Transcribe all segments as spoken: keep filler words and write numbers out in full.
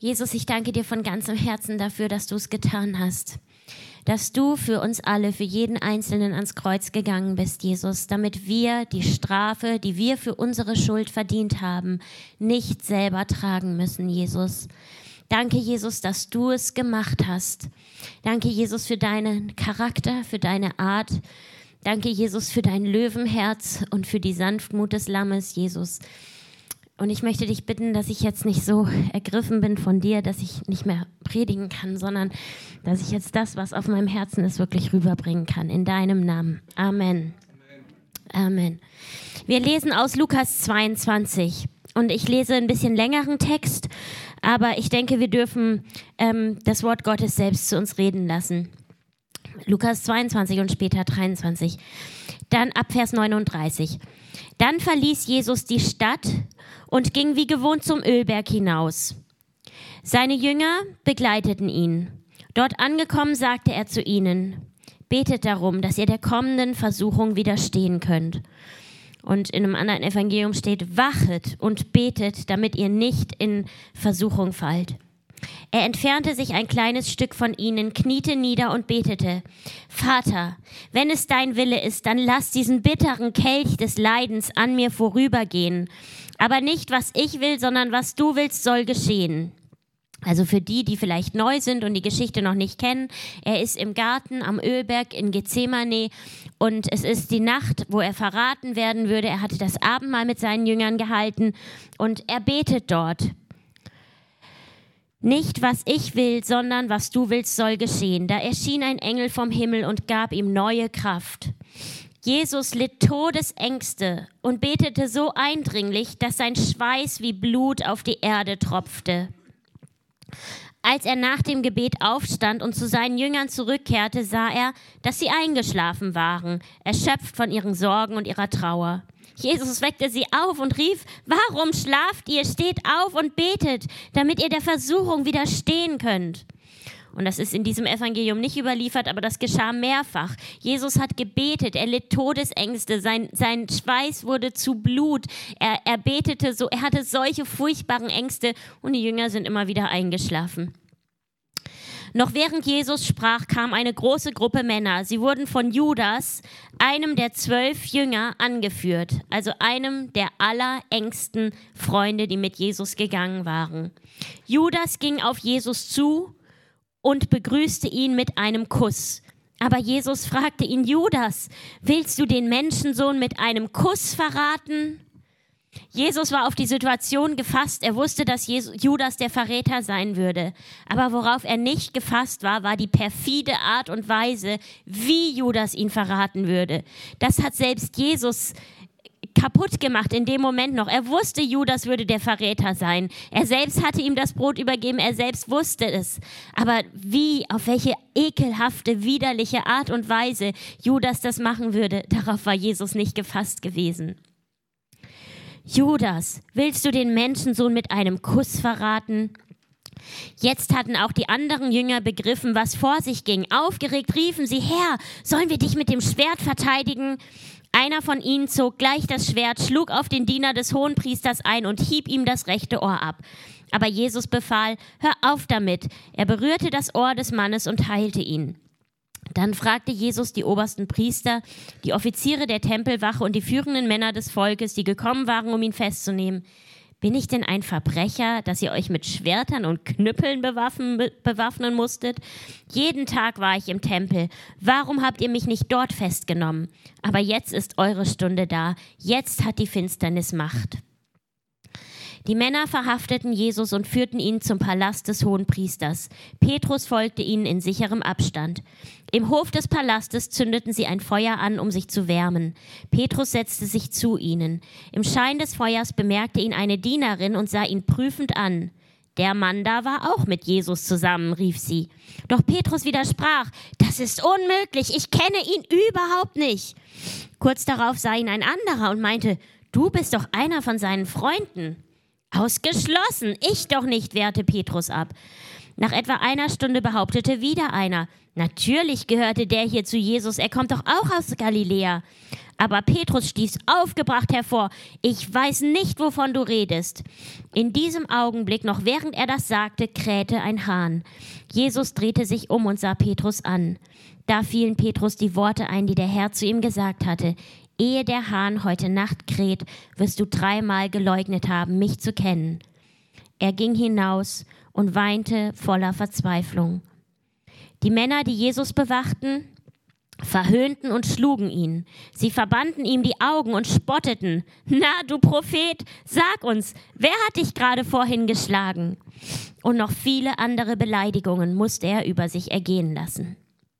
Jesus, ich danke dir von ganzem Herzen dafür, dass du es getan hast. Dass du für uns alle, für jeden Einzelnen ans Kreuz gegangen bist, Jesus, damit wir die Strafe, die wir für unsere Schuld verdient haben, nicht selber tragen müssen, Jesus. Danke, Jesus, dass du es gemacht hast. Danke, Jesus, für deinen Charakter, für deine Art. Danke, Jesus, für dein Löwenherz und für die Sanftmut des Lammes, Jesus. Und ich möchte dich bitten, dass ich jetzt nicht so ergriffen bin von dir, dass ich nicht mehr predigen kann, sondern dass ich jetzt das, was auf meinem Herzen ist, wirklich rüberbringen kann. In deinem Namen. Amen. Amen. Amen. Wir lesen aus Lukas zweiundzwanzig. Und ich lese ein bisschen längeren Text, aber ich denke, wir dürfen ähm, das Wort Gottes selbst zu uns reden lassen. Lukas zweiundzwanzig und später dreiundzwanzig. Dann ab Vers neununddreißig. Dann verließ Jesus die Stadt und ging wie gewohnt zum Ölberg hinaus. Seine Jünger begleiteten ihn. Dort angekommen sagte er zu ihnen: Betet darum, dass ihr der kommenden Versuchung widerstehen könnt. Und in einem anderen Evangelium steht: Wachet und betet, damit ihr nicht in Versuchung fallt. Er entfernte sich ein kleines Stück von ihnen, kniete nieder und betete: Vater, wenn es dein Wille ist, dann lass diesen bitteren Kelch des Leidens an mir vorübergehen. Aber nicht, was ich will, sondern was du willst, soll geschehen. Also für die, die vielleicht neu sind und die Geschichte noch nicht kennen, er ist im Garten am Ölberg in Gethsemane und es ist die Nacht, wo er verraten werden würde. Er hatte das Abendmahl mit seinen Jüngern gehalten und er betet dort. Nicht, was ich will, sondern was du willst, soll geschehen. Da erschien ein Engel vom Himmel und gab ihm neue Kraft. Jesus litt Todesängste und betete so eindringlich, dass sein Schweiß wie Blut auf die Erde tropfte. Als er nach dem Gebet aufstand und zu seinen Jüngern zurückkehrte, sah er, dass sie eingeschlafen waren, erschöpft von ihren Sorgen und ihrer Trauer. Jesus weckte sie auf und rief: Warum schlaft ihr? Steht auf und betet, damit ihr der Versuchung widerstehen könnt. Und das ist in diesem Evangelium nicht überliefert, aber das geschah mehrfach. Jesus hat gebetet, er litt Todesängste, sein, sein Schweiß wurde zu Blut, er, er betete so, er hatte solche furchtbaren Ängste und die Jünger sind immer wieder eingeschlafen. Noch während Jesus sprach, kam eine große Gruppe Männer. Sie wurden von Judas, einem der zwölf Jünger, angeführt, also einem der allerengsten Freunde, die mit Jesus gegangen waren. Judas ging auf Jesus zu und begrüßte ihn mit einem Kuss. Aber Jesus fragte ihn: Judas, willst du den Menschensohn mit einem Kuss verraten? Jesus war auf die Situation gefasst. Er wusste, dass Judas der Verräter sein würde. Aber worauf er nicht gefasst war, war die perfide Art und Weise, wie Judas ihn verraten würde. Das hat selbst Jesus kaputt gemacht in dem Moment noch. Er wusste, Judas würde der Verräter sein. Er selbst hatte ihm das Brot übergeben, er selbst wusste es. Aber wie, auf welche ekelhafte, widerliche Art und Weise Judas das machen würde, darauf war Jesus nicht gefasst gewesen. Judas, willst du den Menschensohn mit einem Kuss verraten? Jetzt hatten auch die anderen Jünger begriffen, was vor sich ging. Aufgeregt riefen sie: Herr, sollen wir dich mit dem Schwert verteidigen? Einer von ihnen zog gleich das Schwert, schlug auf den Diener des Hohenpriesters ein und hieb ihm das rechte Ohr ab. Aber Jesus befahl: Hör auf damit. Er berührte das Ohr des Mannes und heilte ihn. Dann fragte Jesus die obersten Priester, die Offiziere der Tempelwache und die führenden Männer des Volkes, die gekommen waren, um ihn festzunehmen: Bin ich denn ein Verbrecher, dass ihr euch mit Schwertern und Knüppeln bewaffnen, bewaffnen musstet? Jeden Tag war ich im Tempel. Warum habt ihr mich nicht dort festgenommen? Aber jetzt ist eure Stunde da. Jetzt hat die Finsternis Macht. Die Männer verhafteten Jesus und führten ihn zum Palast des Hohenpriesters. Petrus folgte ihnen in sicherem Abstand. Im Hof des Palastes zündeten sie ein Feuer an, um sich zu wärmen. Petrus setzte sich zu ihnen. Im Schein des Feuers bemerkte ihn eine Dienerin und sah ihn prüfend an. Der Mann da war auch mit Jesus zusammen, rief sie. Doch Petrus widersprach: Das ist unmöglich, ich kenne ihn überhaupt nicht. Kurz darauf sah ihn ein anderer und meinte: Du bist doch einer von seinen Freunden. Ausgeschlossen, ich doch nicht, wehrte Petrus ab. Nach etwa einer Stunde behauptete wieder einer: Natürlich gehörte der hier zu Jesus, er kommt doch auch aus Galiläa. Aber Petrus stieß aufgebracht hervor: Ich weiß nicht, wovon du redest. In diesem Augenblick, noch während er das sagte, krähte ein Hahn. Jesus drehte sich um und sah Petrus an. Da fielen Petrus die Worte ein, die der Herr zu ihm gesagt hatte: Ehe der Hahn heute Nacht kräht, wirst du dreimal geleugnet haben, mich zu kennen. Er ging hinaus und weinte voller Verzweiflung. Die Männer, die Jesus bewachten, verhöhnten und schlugen ihn. Sie verbanden ihm die Augen und spotteten: Na, du Prophet, sag uns, wer hat dich gerade vorhin geschlagen? Und noch viele andere Beleidigungen musste er über sich ergehen lassen.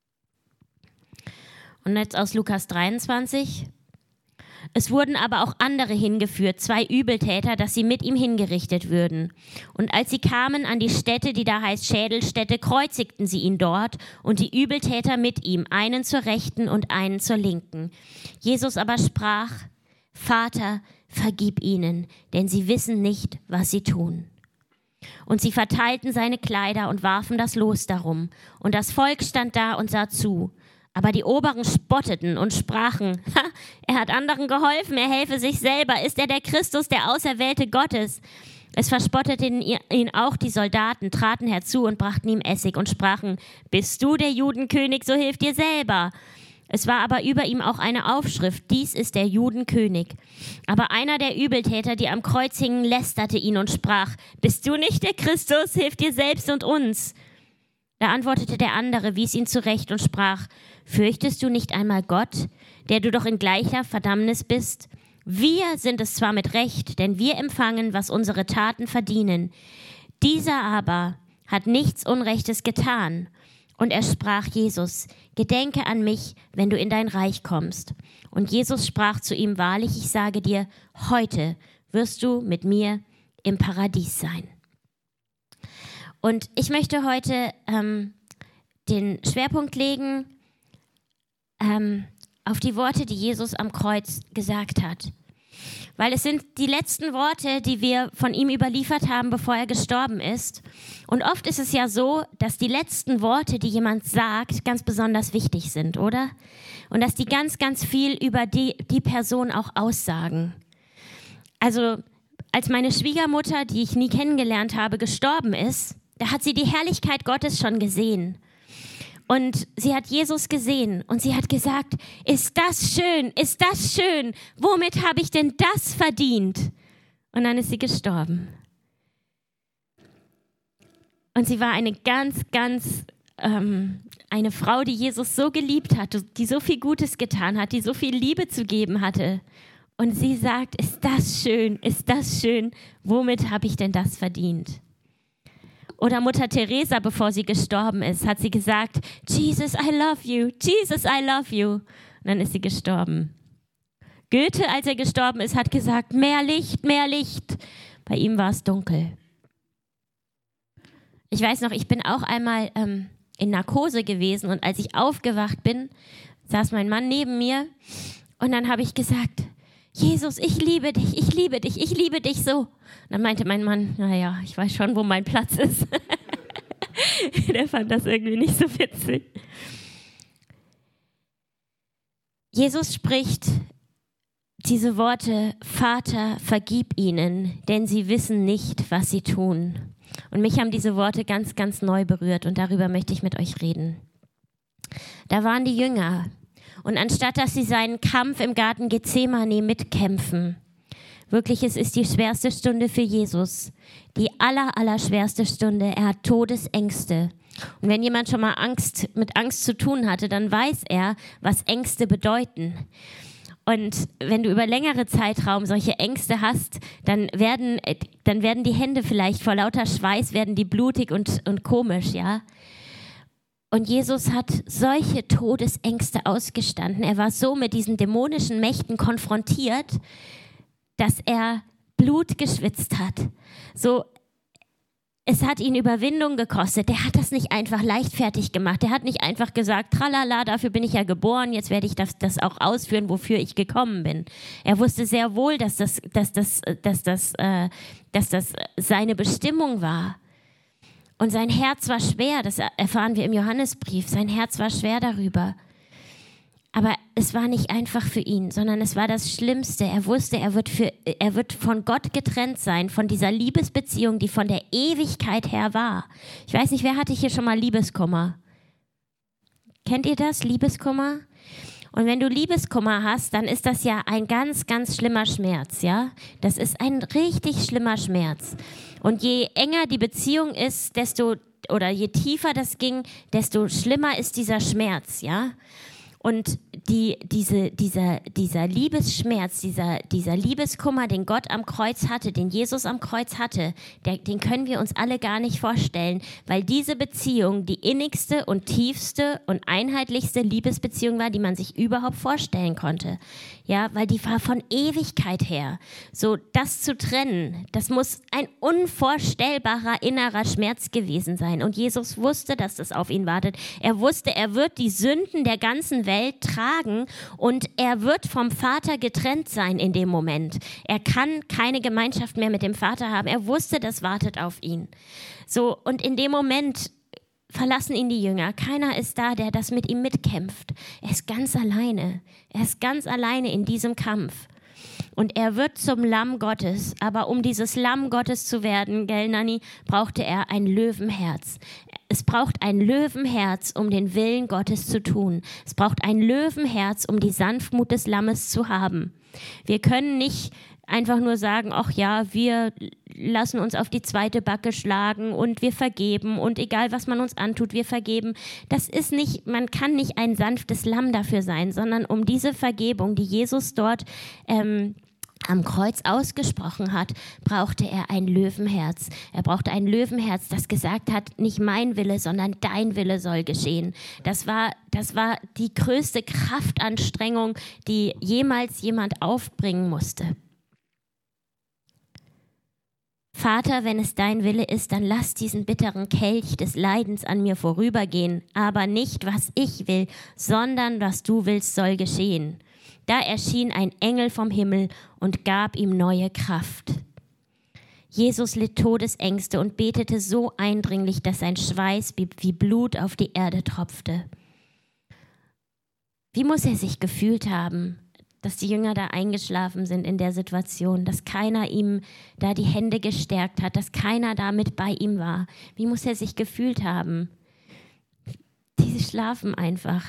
Und jetzt aus Lukas dreiundzwanzig. Es wurden aber auch andere hingeführt, zwei Übeltäter, dass sie mit ihm hingerichtet würden. Und als sie kamen an die Stätte, die da heißt Schädelstätte, kreuzigten sie ihn dort und die Übeltäter mit ihm, einen zur Rechten und einen zur Linken. Jesus aber sprach: Vater, vergib ihnen, denn sie wissen nicht, was sie tun. Und sie verteilten seine Kleider und warfen das Los darum. Und das Volk stand da und sah zu. Aber die Oberen spotteten und sprachen: Ha, er hat anderen geholfen, er helfe sich selber. Ist er der Christus, der Auserwählte Gottes? Es verspotteten ihn auch die Soldaten, traten herzu und brachten ihm Essig und sprachen: Bist du der Judenkönig, so hilf dir selber. Es war aber über ihm auch eine Aufschrift: Dies ist der Judenkönig. Aber einer der Übeltäter, die am Kreuz hingen, lästerte ihn und sprach: Bist du nicht der Christus, hilf dir selbst und uns. Da antwortete der andere, wies ihn zurecht und sprach: Fürchtest du nicht einmal Gott, der du doch in gleicher Verdammnis bist? Wir sind es zwar mit Recht, denn wir empfangen, was unsere Taten verdienen. Dieser aber hat nichts Unrechtes getan. Und er sprach Jesus: Gedenke an mich, wenn du in dein Reich kommst. Und Jesus sprach zu ihm: Wahrlich, ich sage dir, heute wirst du mit mir im Paradies sein. Und ich möchte heute ähm, den Schwerpunkt legen ähm, auf die Worte, die Jesus am Kreuz gesagt hat. Weil es sind die letzten Worte, die wir von ihm überliefert haben, bevor er gestorben ist. Und oft ist es ja so, dass die letzten Worte, die jemand sagt, ganz besonders wichtig sind, oder? Und dass die ganz, ganz viel über die, die Person auch aussagen. Also als meine Schwiegermutter, die ich nie kennengelernt habe, gestorben ist, da hat sie die Herrlichkeit Gottes schon gesehen. Und sie hat Jesus gesehen und sie hat gesagt: Ist das schön, ist das schön, womit habe ich denn das verdient? Und dann ist sie gestorben. Und sie war eine ganz, ganz, ähm, eine Frau, die Jesus so geliebt hat, die so viel Gutes getan hat, die so viel Liebe zu geben hatte. Und sie sagt: Ist das schön, ist das schön, womit habe ich denn das verdient? Oder Mutter Teresa, bevor sie gestorben ist, hat sie gesagt: Jesus, I love you, Jesus, I love you. Und dann ist sie gestorben. Goethe, als er gestorben ist, hat gesagt: Mehr Licht, mehr Licht. Bei ihm war es dunkel. Ich weiß noch, ich bin auch einmal ähm, in Narkose gewesen und als ich aufgewacht bin, saß mein Mann neben mir und dann habe ich gesagt: Jesus, ich liebe dich, ich liebe dich, ich liebe dich so. Und dann meinte mein Mann: Naja, ich weiß schon, wo mein Platz ist. Der fand das irgendwie nicht so witzig. Jesus spricht diese Worte: Vater, vergib ihnen, denn sie wissen nicht, was sie tun. Und mich haben diese Worte ganz, ganz neu berührt und darüber möchte ich mit euch reden. Da waren die Jünger. Und anstatt, dass sie seinen Kampf im Garten Gethsemane mitkämpfen, wirklich, es ist die schwerste Stunde für Jesus, die aller, aller schwerste Stunde. Er hat Todesängste. Und wenn jemand schon mal Angst, mit Angst zu tun hatte, dann weiß er, was Ängste bedeuten. Und wenn du über längere Zeitraum solche Ängste hast, dann werden, dann werden die Hände vielleicht vor lauter Schweiß, werden die blutig und, und komisch, ja. Und Jesus hat solche Todesängste ausgestanden. Er war so mit diesen dämonischen Mächten konfrontiert, dass er Blut geschwitzt hat. So, es hat ihn Überwindung gekostet. Der hat das nicht einfach leichtfertig gemacht. Der hat nicht einfach gesagt: Tralala, dafür bin ich ja geboren, jetzt werde ich das, das auch ausführen, wofür ich gekommen bin. Er wusste sehr wohl, dass das, dass das, dass das, äh, dass das seine Bestimmung war. Und sein Herz war schwer, das erfahren wir im Johannesbrief. Sein Herz war schwer darüber. Aber es war nicht einfach für ihn, sondern es war das Schlimmste. Er wusste, er wird, für, er wird von Gott getrennt sein, von dieser Liebesbeziehung, die von der Ewigkeit her war. Ich weiß nicht, wer hatte hier schon mal Liebeskummer? Kennt ihr das, Liebeskummer? Und wenn du Liebeskummer hast, dann ist das ja ein ganz, ganz schlimmer Schmerz, ja? Das ist ein richtig schlimmer Schmerz. Und je enger die Beziehung ist, desto, oder je tiefer das ging, desto schlimmer ist dieser Schmerz, ja? Und die, diese, dieser, dieser Liebesschmerz, dieser, dieser Liebeskummer, den Gott am Kreuz hatte, den Jesus am Kreuz hatte, der, den können wir uns alle gar nicht vorstellen, weil diese Beziehung die innigste und tiefste und einheitlichste Liebesbeziehung war, die man sich überhaupt vorstellen konnte. Ja, weil die war von Ewigkeit her. So, das zu trennen, das muss ein unvorstellbarer innerer Schmerz gewesen sein. Und Jesus wusste, dass das auf ihn wartet. Er wusste, er wird die Sünden der ganzen Welt tragen und er wird vom Vater getrennt sein in dem Moment. Er kann keine Gemeinschaft mehr mit dem Vater haben. Er wusste, das wartet auf ihn. So, und in dem Moment verlassen ihn die Jünger. Keiner ist da, der das mit ihm mitkämpft. Er ist ganz alleine. Er ist ganz alleine in diesem Kampf. Und er wird zum Lamm Gottes. Aber um dieses Lamm Gottes zu werden, gell, Nanni, brauchte er ein Löwenherz. Es braucht ein Löwenherz, um den Willen Gottes zu tun. Es braucht ein Löwenherz, um die Sanftmut des Lammes zu haben. Wir können nicht einfach nur sagen, ach ja, wir lassen uns auf die zweite Backe schlagen und wir vergeben und egal, was man uns antut, wir vergeben. Das ist nicht, man kann nicht ein sanftes Lamm dafür sein, sondern um diese Vergebung, die Jesus dort ähm, am Kreuz ausgesprochen hat, brauchte er ein Löwenherz. Er brauchte ein Löwenherz, das gesagt hat, nicht mein Wille, sondern dein Wille soll geschehen. Das war, das war die größte Kraftanstrengung, die jemals jemand aufbringen musste. Vater, wenn es dein Wille ist, dann lass diesen bitteren Kelch des Leidens an mir vorübergehen, aber nicht, was ich will, sondern was du willst, soll geschehen. Da erschien ein Engel vom Himmel und gab ihm neue Kraft. Jesus litt Todesängste und betete so eindringlich, dass sein Schweiß wie Blut auf die Erde tropfte. Wie muss er sich gefühlt haben, dass die Jünger da eingeschlafen sind in der Situation, dass keiner ihm da die Hände gestärkt hat, dass keiner da mit bei ihm war? Wie muss er sich gefühlt haben? Die schlafen einfach.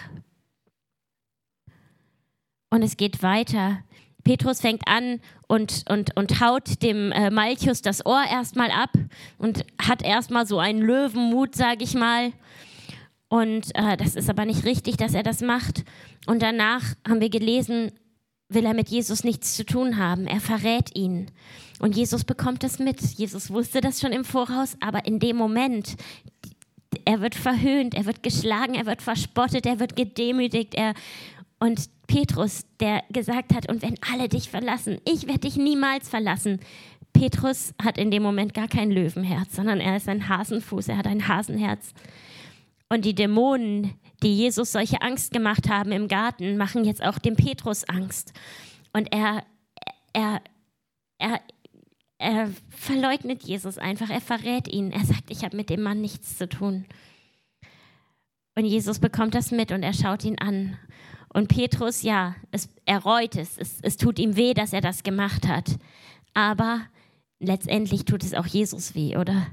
Und es geht weiter. Petrus fängt an und, und, und haut dem äh, Malchus das Ohr erstmal ab und hat erstmal so einen Löwenmut, sage ich mal. Und äh, das ist aber nicht richtig, dass er das macht. Und danach haben wir gelesen, will er mit Jesus nichts zu tun haben. Er verrät ihn. Und Jesus bekommt das mit. Jesus wusste das schon im Voraus, aber in dem Moment, er wird verhöhnt, er wird geschlagen, er wird verspottet, er wird gedemütigt. Er, und Petrus, der gesagt hat, und wenn alle dich verlassen, ich werde dich niemals verlassen. Petrus hat in dem Moment gar kein Löwenherz, sondern er ist ein Hasenfuß, er hat ein Hasenherz. Und die Dämonen, die Jesus solche Angst gemacht haben im Garten, machen jetzt auch dem Petrus Angst. Und er, er, er, er verleugnet Jesus einfach, er verrät ihn. Er sagt, ich habe mit dem Mann nichts zu tun. Und Jesus bekommt das mit und er schaut ihn an. Und Petrus, ja, es, er reut es. es. Es tut ihm weh, dass er das gemacht hat. Aber letztendlich tut es auch Jesus weh, oder?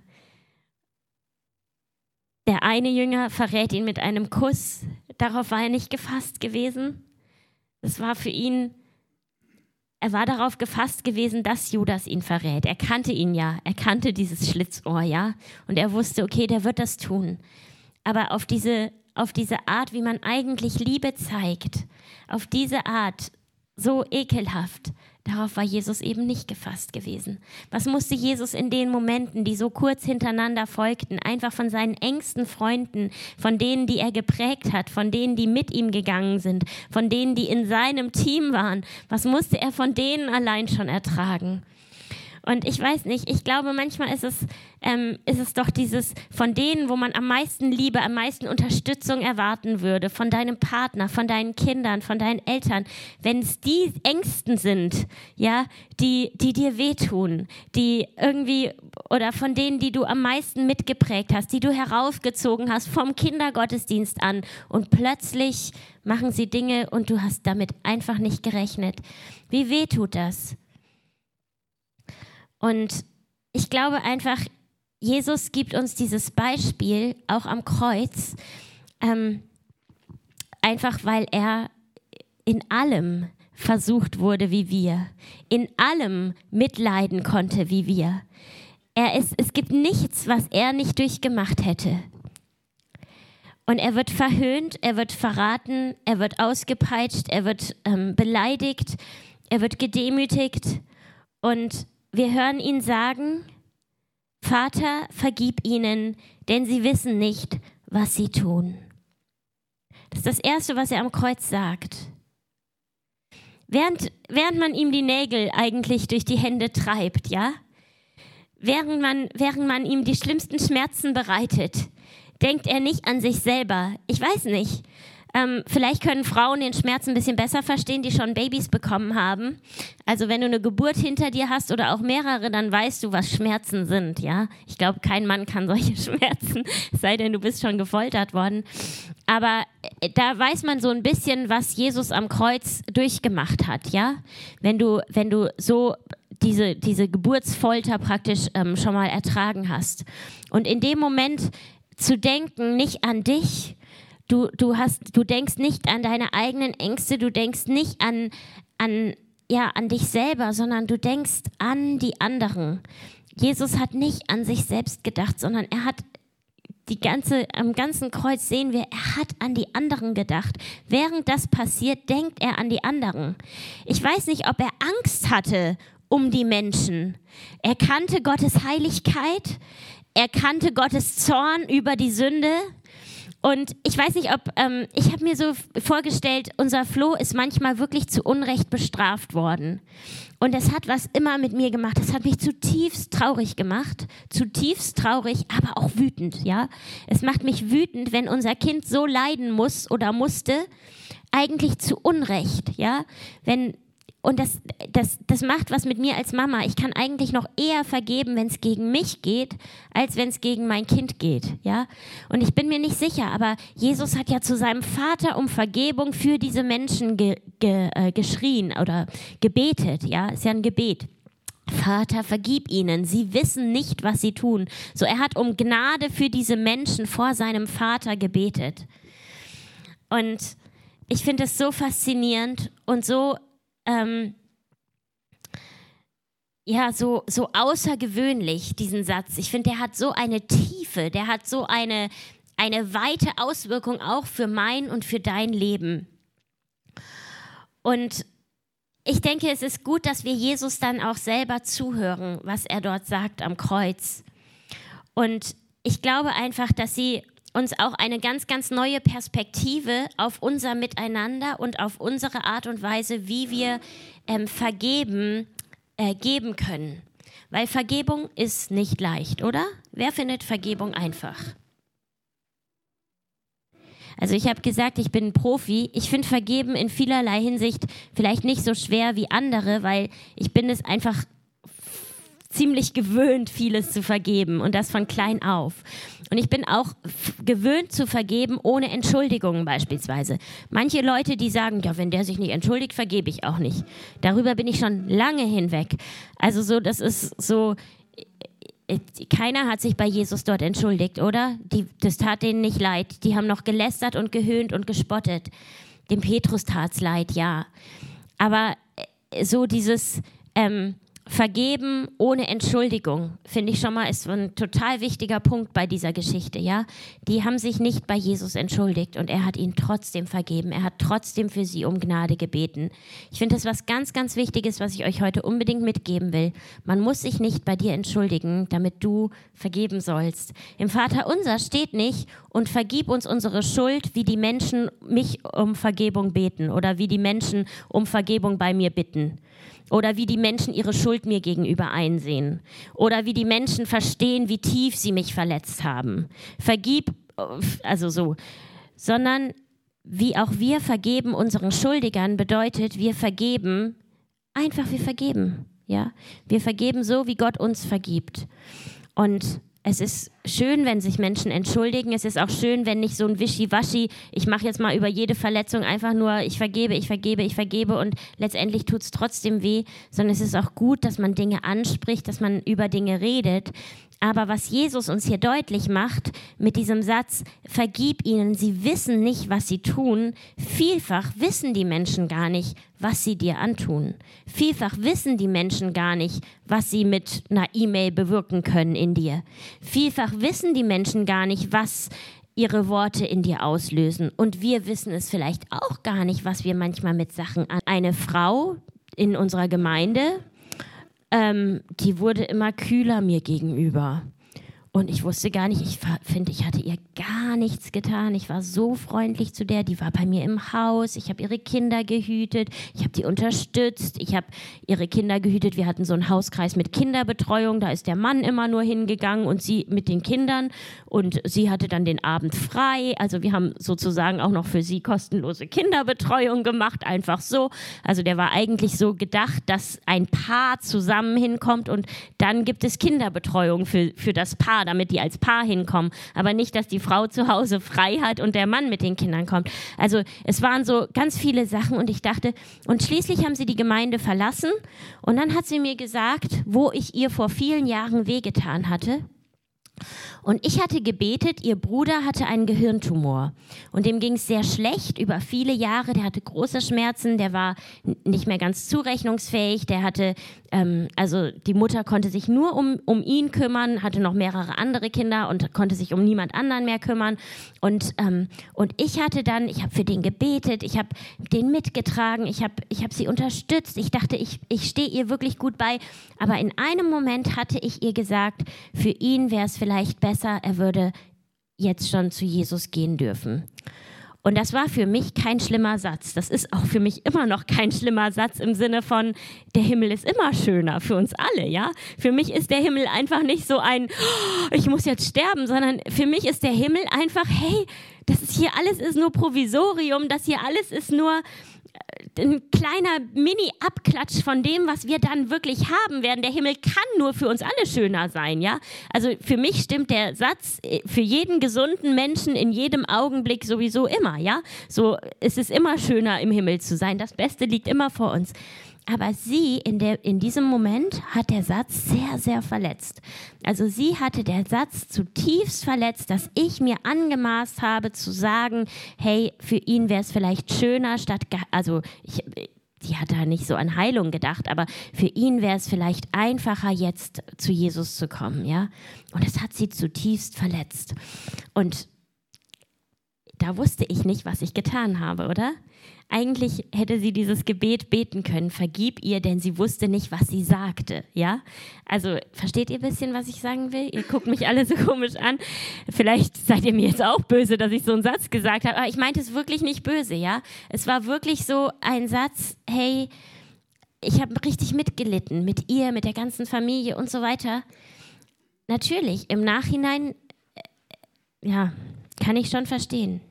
Der eine Jünger verrät ihn mit einem Kuss. Darauf war er nicht gefasst gewesen. Es war für ihn, er war darauf gefasst gewesen, dass Judas ihn verrät. Er kannte ihn ja, er kannte dieses Schlitzohr, ja. Und er wusste, okay, der wird das tun. Aber auf diese, auf diese Art, wie man eigentlich Liebe zeigt, auf diese Art, so ekelhaft, darauf war Jesus eben nicht gefasst gewesen. Was musste Jesus in den Momenten, die so kurz hintereinander folgten, einfach von seinen engsten Freunden, von denen, die er geprägt hat, von denen, die mit ihm gegangen sind, von denen, die in seinem Team waren, was musste er von denen allein schon ertragen? Und ich weiß nicht, ich glaube, manchmal ist es, ähm, ist es doch dieses, von denen, wo man am meisten Liebe, am meisten Unterstützung erwarten würde, von deinem Partner, von deinen Kindern, von deinen Eltern, wenn es die Ängsten sind, ja, die, die dir wehtun, die irgendwie, oder von denen, die du am meisten mitgeprägt hast, die du heraufgezogen hast vom Kindergottesdienst an und plötzlich machen sie Dinge und du hast damit einfach nicht gerechnet. Wie weh tut das? Und ich glaube einfach, Jesus gibt uns dieses Beispiel auch am Kreuz, ähm, einfach weil er in allem versucht wurde wie wir, in allem mitleiden konnte wie wir. Er ist, es gibt nichts, was er nicht durchgemacht hätte. Und er wird verhöhnt, er wird verraten, er wird ausgepeitscht, er wird ähm, beleidigt, er wird gedemütigt. Und wir hören ihn sagen, Vater, vergib ihnen, denn sie wissen nicht, was sie tun. Das ist das Erste, was er am Kreuz sagt. Während, während man ihm die Nägel eigentlich durch die Hände treibt, ja, während man, während man ihm die schlimmsten Schmerzen bereitet, denkt er nicht an sich selber. Ich weiß nicht. Ähm, vielleicht können Frauen den Schmerz ein bisschen besser verstehen, die schon Babys bekommen haben. Also wenn du eine Geburt hinter dir hast oder auch mehrere, dann weißt du, was Schmerzen sind, ja. Ich glaube, kein Mann kann solche Schmerzen, es sei denn, du bist schon gefoltert worden. Aber da weiß man so ein bisschen, was Jesus am Kreuz durchgemacht hat, ja. Wenn du, wenn du so diese, diese Geburtsfolter praktisch ähm, schon mal ertragen hast. Und in dem Moment zu denken, nicht an dich, Du, du, hast, du denkst nicht an deine eigenen Ängste, du denkst nicht an, an, ja, an dich selber, sondern du denkst an die anderen. Jesus hat nicht an sich selbst gedacht, sondern er hat die ganze, am ganzen Kreuz sehen wir, er hat an die anderen gedacht. Während das passiert, denkt er an die anderen. Ich weiß nicht, ob er Angst hatte um die Menschen. Er kannte Gottes Heiligkeit, er kannte Gottes Zorn über die Sünde. Und ich weiß nicht, ob, ähm, ich habe mir so vorgestellt, unser Flo ist manchmal wirklich zu Unrecht bestraft worden. Und das hat was immer mit mir gemacht. Das hat mich zutiefst traurig gemacht. Zutiefst traurig, aber auch wütend, ja. Es macht mich wütend, wenn unser Kind so leiden muss oder musste, eigentlich zu Unrecht, ja. Wenn Und das, das, das macht was mit mir als Mama. Ich kann eigentlich noch eher vergeben, wenn es gegen mich geht, als wenn es gegen mein Kind geht. Ja? Und ich bin mir nicht sicher, aber Jesus hat ja zu seinem Vater um Vergebung für diese Menschen ge, ge, äh, geschrien oder gebetet. Ja, ist ja ein Gebet. Vater, vergib ihnen, sie wissen nicht, was sie tun. So, er hat um Gnade für diese Menschen vor seinem Vater gebetet. Und ich finde es so faszinierend und so Ähm, ja, so, so außergewöhnlich, diesen Satz. Ich finde, der hat so eine Tiefe, der hat so eine, eine weite Auswirkung auch für mein und für dein Leben. Und ich denke, es ist gut, dass wir Jesus dann auch selber zuhören, was er dort sagt am Kreuz. Und ich glaube einfach, dass sie uns auch eine ganz, ganz neue Perspektive auf unser Miteinander und auf unsere Art und Weise, wie wir ähm, vergeben, äh, geben können. Weil Vergebung ist nicht leicht, oder? Wer findet Vergebung einfach? Also ich habe gesagt, ich bin ein Profi. Ich finde Vergeben in vielerlei Hinsicht vielleicht nicht so schwer wie andere, weil ich bin es einfach ziemlich gewöhnt, vieles zu vergeben und das von klein auf. Und ich bin auch f- gewöhnt zu vergeben, ohne Entschuldigungen beispielsweise. Manche Leute, die sagen, ja, wenn der sich nicht entschuldigt, vergebe ich auch nicht. Darüber bin ich schon lange hinweg. Also so, das ist so, keiner hat sich bei Jesus dort entschuldigt, oder? Die, das tat denen nicht leid. Die haben noch gelästert und gehöhnt und gespottet. Dem Petrus tat's leid, ja. Aber so dieses ähm, Vergeben ohne Entschuldigung, finde ich schon mal, ist ein total wichtiger Punkt bei dieser Geschichte, ja. Die haben sich nicht bei Jesus entschuldigt und er hat ihnen trotzdem vergeben. Er hat trotzdem für sie um Gnade gebeten. Ich finde das was ganz, ganz Wichtiges, was ich euch heute unbedingt mitgeben will. Man muss sich nicht bei dir entschuldigen, damit du vergeben sollst. Im Vaterunser steht nicht, und vergib uns unsere Schuld, wie die Menschen mich um Vergebung beten oder wie die Menschen um Vergebung bei mir bitten. Oder wie die Menschen ihre Schuld mir gegenüber einsehen. Oder wie die Menschen verstehen, wie tief sie mich verletzt haben. Vergib, also so. Sondern wie auch wir vergeben unseren Schuldigern, bedeutet, wir vergeben, einfach wir vergeben. Ja? Wir vergeben so, wie Gott uns vergibt. Und es ist schön, wenn sich Menschen entschuldigen. Es ist auch schön, wenn nicht so ein Wischiwaschi, ich mache jetzt mal über jede Verletzung einfach nur, ich vergebe, ich vergebe, ich vergebe und letztendlich tut es trotzdem weh, sondern es ist auch gut, dass man Dinge anspricht, dass man über Dinge redet. Aber was Jesus uns hier deutlich macht mit diesem Satz, vergib ihnen, sie wissen nicht, was sie tun. Vielfach wissen die Menschen gar nicht, was sie dir antun. Vielfach wissen die Menschen gar nicht, was sie mit einer E-Mail bewirken können in dir. Vielfach wissen die Menschen gar nicht, was ihre Worte in dir auslösen. Und wir wissen es vielleicht auch gar nicht, was wir manchmal mit Sachen an. Eine Frau in unserer Gemeinde, Ähm, die wurde immer kühler mir gegenüber. Und ich wusste gar nicht, ich finde, ich hatte ihr gar nichts getan. Ich war so freundlich zu der, die war bei mir im Haus. Ich habe ihre Kinder gehütet, ich habe die unterstützt, ich habe ihre Kinder gehütet. Wir hatten so einen Hauskreis mit Kinderbetreuung, da ist der Mann immer nur hingegangen und sie mit den Kindern. Und sie hatte dann den Abend frei. Also wir haben sozusagen auch noch für sie kostenlose Kinderbetreuung gemacht, einfach so. Also der war eigentlich so gedacht, dass ein Paar zusammen hinkommt und dann gibt es Kinderbetreuung für, für das Paar, damit die als Paar hinkommen, aber nicht, dass die Frau zu Hause frei hat und der Mann mit den Kindern kommt. Also es waren so ganz viele Sachen und ich dachte, und schließlich haben sie die Gemeinde verlassen und dann hat sie mir gesagt, wo ich ihr vor vielen Jahren wehgetan hatte. Und ich hatte gebetet, ihr Bruder hatte einen Gehirntumor und dem ging es sehr schlecht über viele Jahre, der hatte große Schmerzen, der war nicht mehr ganz zurechnungsfähig, der hatte, ähm, also die Mutter konnte sich nur um, um ihn kümmern, hatte noch mehrere andere Kinder und konnte sich um niemand anderen mehr kümmern und, ähm, und ich hatte dann, ich habe für den gebetet, ich habe den mitgetragen, ich habe ich hab sie unterstützt, ich dachte, ich, ich stehe ihr wirklich gut bei, aber in einem Moment hatte ich ihr gesagt, für ihn wäre es vielleicht besser, er würde jetzt schon zu Jesus gehen dürfen. Und das war für mich kein schlimmer Satz. Das ist auch für mich immer noch kein schlimmer Satz im Sinne von, der Himmel ist immer schöner für uns alle, ja. Für mich ist der Himmel einfach nicht so ein, oh, ich muss jetzt sterben, sondern für mich ist der Himmel einfach, hey, das ist hier alles ist nur Provisorium, das hier alles ist nur ein kleiner Mini-Abklatsch von dem, was wir dann wirklich haben werden. Der Himmel kann nur für uns alle schöner sein, ja. Also für mich stimmt der Satz für jeden gesunden Menschen in jedem Augenblick sowieso immer, ja. So ist es immer schöner, im Himmel zu sein. Das Beste liegt immer vor uns. Aber sie, in, der, in diesem Moment, hat der Satz sehr, sehr verletzt. Also sie hatte der Satz zutiefst verletzt, dass ich mir angemaßt habe zu sagen, hey, für ihn wäre es vielleicht schöner, statt, also ich, die hat da nicht so an Heilung gedacht, aber für ihn wäre es vielleicht einfacher, jetzt zu Jesus zu kommen, ja. Und das hat sie zutiefst verletzt. Und da wusste ich nicht, was ich getan habe, oder? Eigentlich hätte sie dieses Gebet beten können, vergib ihr, denn sie wusste nicht, was sie sagte, ja? Also, versteht ihr ein bisschen, was ich sagen will? Ihr guckt mich alle so komisch an. Vielleicht seid ihr mir jetzt auch böse, dass ich so einen Satz gesagt habe, aber ich meinte es wirklich nicht böse, ja? Es war wirklich so ein Satz, hey, ich habe richtig mitgelitten mit ihr, mit der ganzen Familie und so weiter. Natürlich, im Nachhinein, ja, kann ich schon verstehen.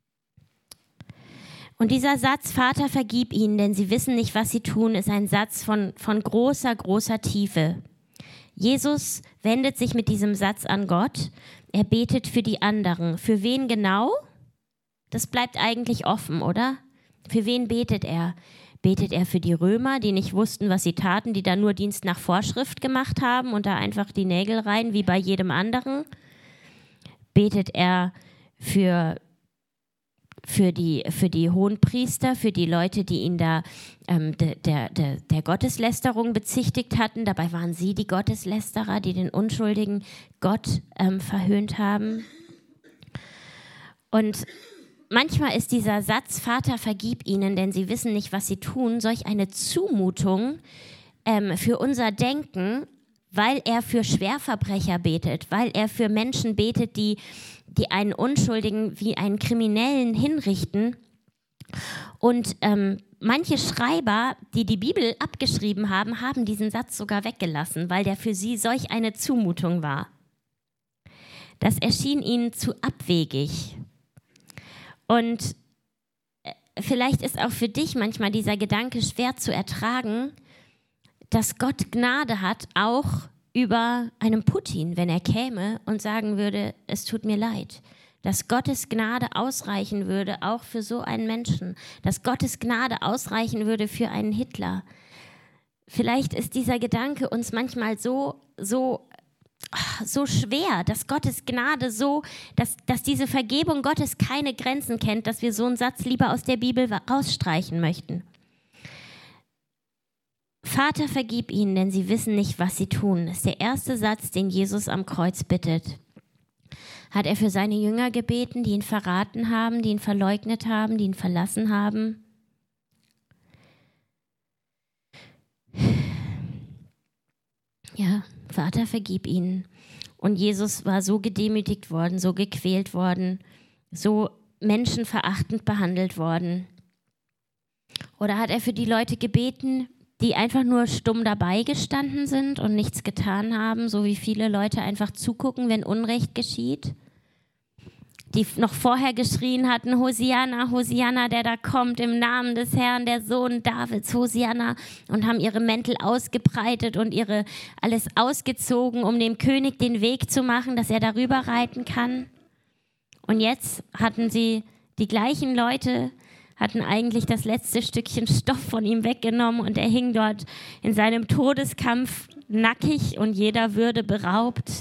Und dieser Satz, Vater, vergib ihnen, denn sie wissen nicht, was sie tun, ist ein Satz von, von großer, großer Tiefe. Jesus wendet sich mit diesem Satz an Gott. Er betet für die anderen. Für wen genau? Das bleibt eigentlich offen, oder? Für wen betet er? Betet er für die Römer, die nicht wussten, was sie taten, die da nur Dienst nach Vorschrift gemacht haben und da einfach die Nägel rein, wie bei jedem anderen? Betet er für Für die, für die Hohenpriester, für die Leute, die ihn da ähm, de, der, der, der Gotteslästerung bezichtigt hatten. Dabei waren sie die Gotteslästerer, die den unschuldigen Gott ähm, verhöhnt haben. Und manchmal ist dieser Satz, Vater, vergib ihnen, denn sie wissen nicht, was sie tun, solch eine Zumutung ähm, für unser Denken, weil er für Schwerverbrecher betet, weil er für Menschen betet, die die einen Unschuldigen wie einen Kriminellen hinrichten. Und ähm, manche Schreiber, die die Bibel abgeschrieben haben, haben diesen Satz sogar weggelassen, weil der für sie solch eine Zumutung war. Das erschien ihnen zu abwegig. Und vielleicht ist auch für dich manchmal dieser Gedanke schwer zu ertragen, dass Gott Gnade hat, auch über einem Putin, wenn er käme und sagen würde, es tut mir leid. Dass Gottes Gnade ausreichen würde, auch für so einen Menschen. Dass Gottes Gnade ausreichen würde für einen Hitler. Vielleicht ist dieser Gedanke uns manchmal so, so, so schwer, dass Gottes Gnade so, dass, dass diese Vergebung Gottes keine Grenzen kennt, dass wir so einen Satz lieber aus der Bibel rausstreichen möchten. Vater, vergib ihnen, denn sie wissen nicht, was sie tun. Das ist der erste Satz, den Jesus am Kreuz bittet. Hat er für seine Jünger gebeten, die ihn verraten haben, die ihn verleugnet haben, die ihn verlassen haben? Ja, Vater, vergib ihnen. Und Jesus war so gedemütigt worden, so gequält worden, so menschenverachtend behandelt worden. Oder hat er für die Leute gebeten, die einfach nur stumm dabei gestanden sind und nichts getan haben, so wie viele Leute einfach zugucken, wenn Unrecht geschieht? Die noch vorher geschrien hatten, Hosianna, Hosianna, der da kommt im Namen des Herrn, der Sohn Davids, Hosianna, und haben ihre Mäntel ausgebreitet und ihre alles ausgezogen, um dem König den Weg zu machen, dass er darüber reiten kann. Und jetzt hatten sie, die gleichen Leute, hatten eigentlich das letzte Stückchen Stoff von ihm weggenommen und er hing dort in seinem Todeskampf nackig und jeder Würde beraubt.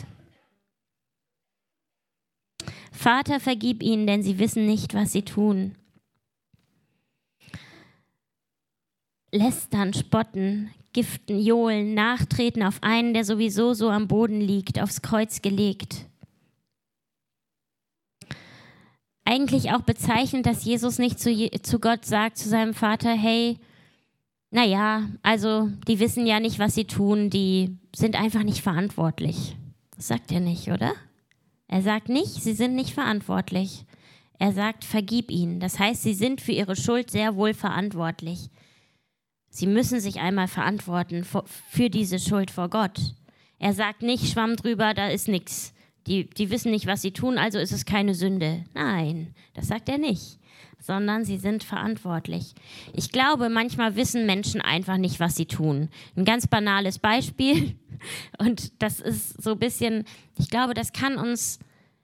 Vater, vergib ihnen, denn sie wissen nicht, was sie tun. Lästern, spotten, giften, johlen, nachtreten auf einen, der sowieso so am Boden liegt, aufs Kreuz gelegt. Eigentlich auch bezeichnend, dass Jesus nicht zu, Je- zu Gott sagt, zu seinem Vater, hey, naja, also die wissen ja nicht, was sie tun, die sind einfach nicht verantwortlich. Das sagt er nicht, oder? Er sagt nicht, sie sind nicht verantwortlich. Er sagt, vergib ihnen. Das heißt, sie sind für ihre Schuld sehr wohl verantwortlich. Sie müssen sich einmal verantworten für diese Schuld vor Gott. Er sagt nicht, Schwamm drüber, da ist nichts. Die, die wissen nicht, was sie tun, also ist es keine Sünde. Nein, das sagt er nicht, sondern sie sind verantwortlich. Ich glaube, manchmal wissen Menschen einfach nicht, was sie tun. Ein ganz banales Beispiel und das ist so ein bisschen, ich glaube, das kann uns,